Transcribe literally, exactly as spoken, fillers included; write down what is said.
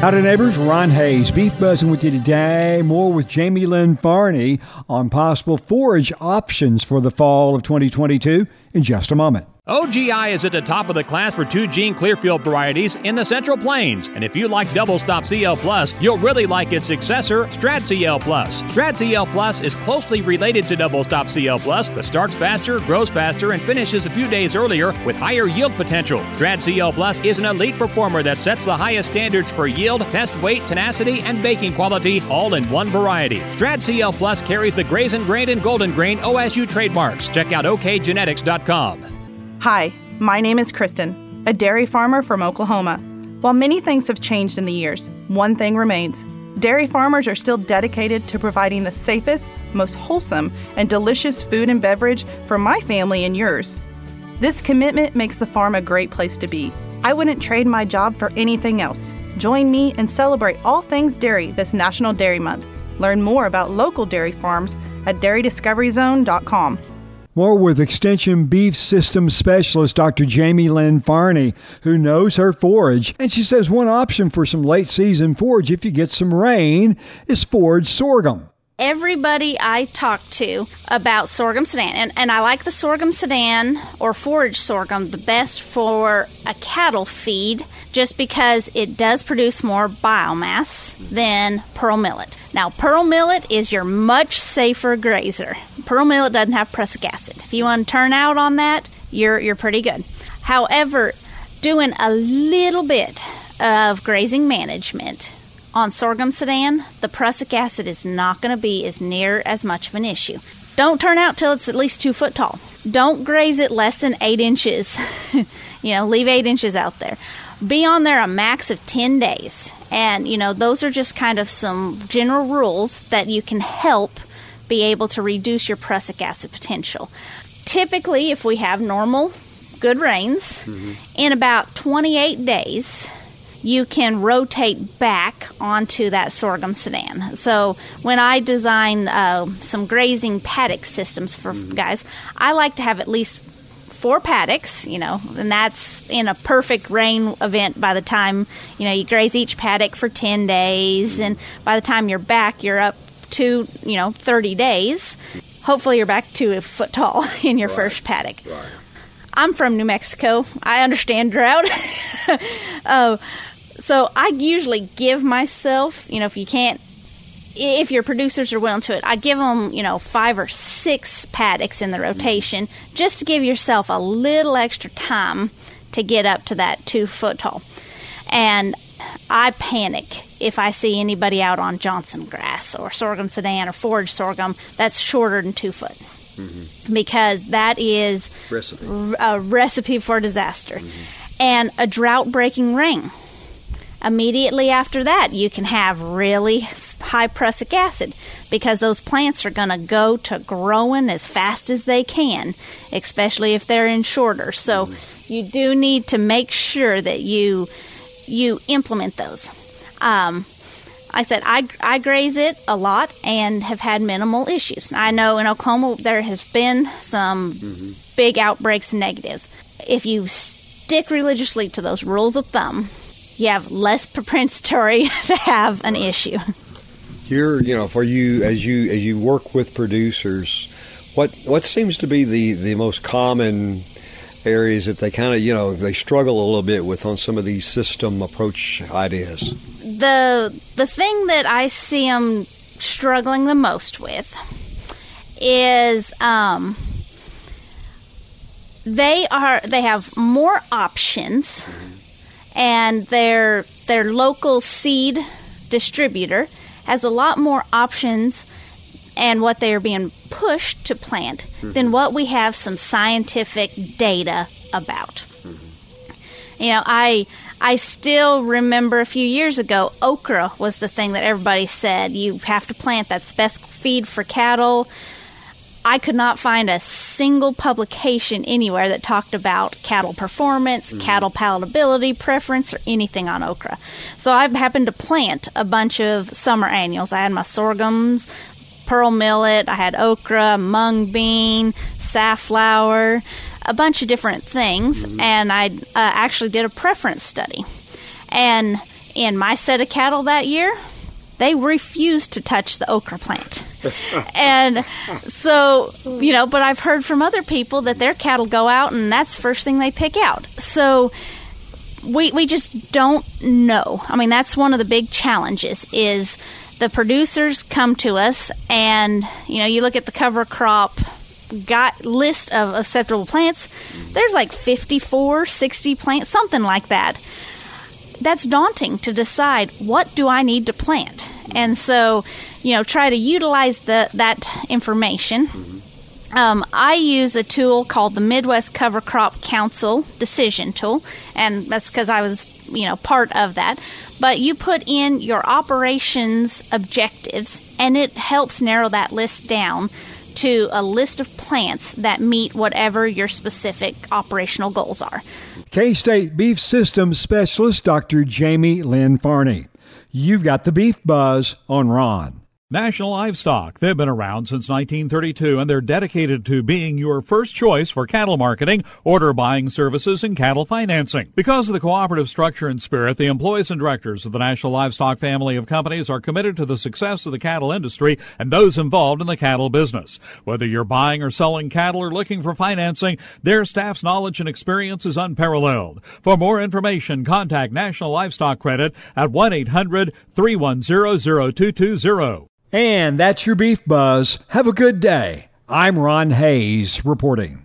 Howdy, neighbors. Ron Hayes, Beef Buzzing with you today. More with Jamie Lynn Farney on possible forage options for the fall of twenty twenty-two in just a moment. O G I is at the top of the class for two-gene Clearfield varieties in the Central Plains. And if you like Double Stop C L Plus, you'll really like its successor, Strat C L Plus. Strat C L Plus is closely related to Double Stop C L Plus, but starts faster, grows faster, and finishes a few days earlier with higher yield potential. Strat C L Plus is an elite performer that sets the highest standards for yield, test weight, tenacity, and baking quality, all in one variety. Strat C L Plus carries the Grazing Grain and Golden Grain O S U trademarks. Check out O K genetics dot com. Hi, my name is Kristen, a dairy farmer from Oklahoma. While many things have changed in the years, one thing remains. Dairy farmers are still dedicated to providing the safest, most wholesome, and delicious food and beverage for my family and yours. This commitment makes the farm a great place to be. I wouldn't trade my job for anything else. Join me and celebrate all things dairy this National Dairy Month. Learn more about local dairy farms at dairy discovery zone dot com. More with Extension Beef Systems Specialist Doctor Jamie Lynn Farney, who knows her forage. And she says one option for some late-season forage if you get some rain is forage sorghum. Everybody I talk to about sorghum sudan, and, and I like the sorghum sudan or forage sorghum the best for a cattle feed just because it does produce more biomass than pearl millet. Now, pearl millet is your much safer grazer. Pearl millet doesn't have prussic acid. If you want to turn out on that, you're you're pretty good. However, doing a little bit of grazing management on sorghum sudan, the prussic acid is not going to be as near as much of an issue. Don't turn out till it's at least two foot tall. Don't graze it less than eight inches. You know, leave eight inches out there. Be on there a max of ten days. And, you know, those are just kind of some general rules that you can help be able to reduce your prussic acid potential. Typically, if we have normal, good rains, mm-hmm. in about twenty-eight days, you can rotate back onto that sorghum sudan. So when I design uh, some grazing paddock systems for mm-hmm. guys, I like to have at least four paddocks, you know, and that's in a perfect rain event by the time, you know, you graze each paddock for ten days, and by the time you're back, you're up to, you know, thirty days. Hopefully you're back to a foot tall in your right. first paddock. Right. I'm from New Mexico. I understand drought. uh, so I usually give myself, you know, if you can't, if your producers are willing to it, I give them, you know, five or six paddocks in the rotation just to give yourself a little extra time to get up to that two foot tall. And I panic if I see anybody out on Johnson grass or sorghum sudan or forage sorghum that's shorter than two foot. Mm-hmm. Because that is recipe. a recipe for disaster. Mm-hmm. And a drought-breaking rain. Immediately after that, you can have really high prussic acid because those plants are going to go to growing as fast as they can, especially if they're in shorter. So mm-hmm. you do need to make sure that you you implement those. Um, I said I, I graze it a lot and have had minimal issues. I know in Oklahoma there has been some mm-hmm. big outbreaks and negatives. If you stick religiously to those rules of thumb, you have less propensity to have an right. issue. You're, you know, for you as you as you work with producers, what what seems to be the, the most common areas that they kind of, you know, they struggle a little bit with on some of these system approach ideas? The the thing that I see them struggling the most with is um, they are they have more options. Mm-hmm. And their their local seed distributor has a lot more options and what they are being pushed to plant mm-hmm. than what we have some scientific data about. Mm-hmm. You know, I I still remember a few years ago, okra was the thing that everybody said you have to plant. That's the best feed for cattle. I could not find a single publication anywhere that talked about cattle performance, mm-hmm. cattle palatability, preference, or anything on okra. So I happened to plant a bunch of summer annuals. I had my sorghums, pearl millet, I had okra, mung bean, safflower, a bunch of different things, mm-hmm. and I uh, actually did a preference study. And in my set of cattle that year, they refused to touch the okra plant. And so, you know, but I've heard from other people that their cattle go out and that's the first thing they pick out. So we we just don't know. I mean, that's one of the big challenges is the producers come to us and, you know, you look at the cover crop got list of acceptable plants, there's like fifty-four, sixty plants, something like that. That's daunting to decide, what do I need to plant? And so, you know, try to utilize the, that information. Um, I use a tool called the Midwest Cover Crop Council Decision Tool, and that's because I was, you know, part of that. But you put in your operations objectives, and it helps narrow that list down to a list of plants that meet whatever your specific operational goals are. K-State Beef Systems Specialist Doctor Jamie Lynn Farney. You've got the Beef Buzz on Ron. National Livestock. They've been around since nineteen thirty-two, and they're dedicated to being your first choice for cattle marketing, order buying services, and cattle financing. Because of the cooperative structure and spirit, the employees and directors of the National Livestock family of companies are committed to the success of the cattle industry and those involved in the cattle business. Whether you're buying or selling cattle or looking for financing, their staff's knowledge and experience is unparalleled. For more information, contact National Livestock Credit at one eight hundred, three one zero, zero two two zero. And that's your Beef Buzz. Have a good day. I'm Ron Hayes reporting.